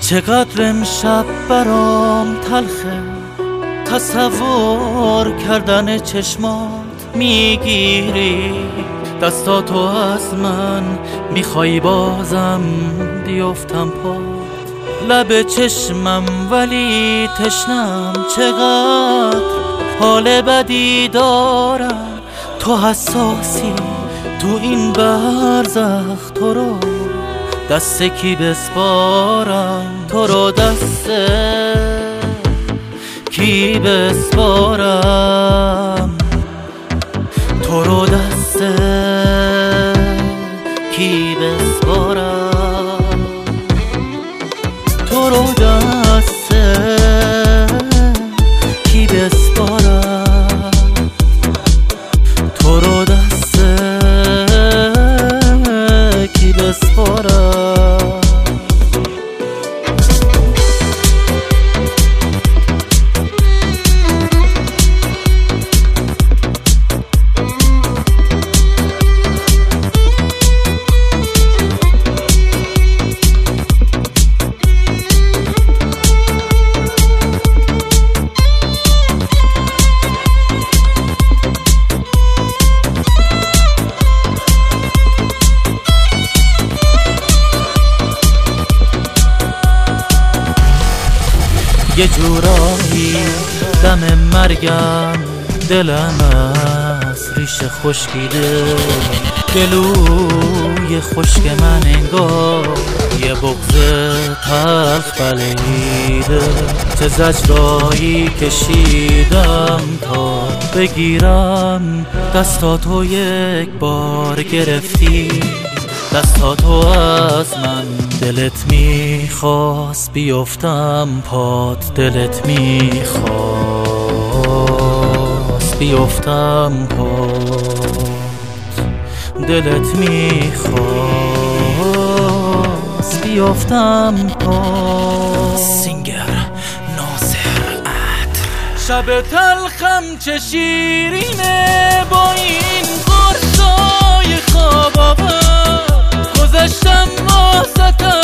چقدر امشب برام تلخه تصور کردن چشمات. میگیری دستاتو از من، میخوای بازم بیفتم پات. لب چشمم ولی تشنم، چقدر حال بدی دارم. تو حساسی تو این برزخ، تو رو دست کی بسپارم؟ تو رو دست کی بسپارم؟ تو رو دست کی بسپارم؟ تو رو دست کی بسپارم؟ تو رو دست کی بسپارم؟ یه جورایی دم مرگم، دلم از ریشه خشکیده. گلوی خشک من انگار یه بغض تلخ بلعیده. چه زجرایی کشیدم تا بگیرم دستاتو، یک بار گرفتی دستاتو از من. دلت میخواست بیفتم پات، دلت میخواست بیفتم پات، دلت میخواست بیفتم پات. سینگر ناصر عطر. شب تلخم چه شیرینه با این قرصای خواب آور. گذشتم واسطم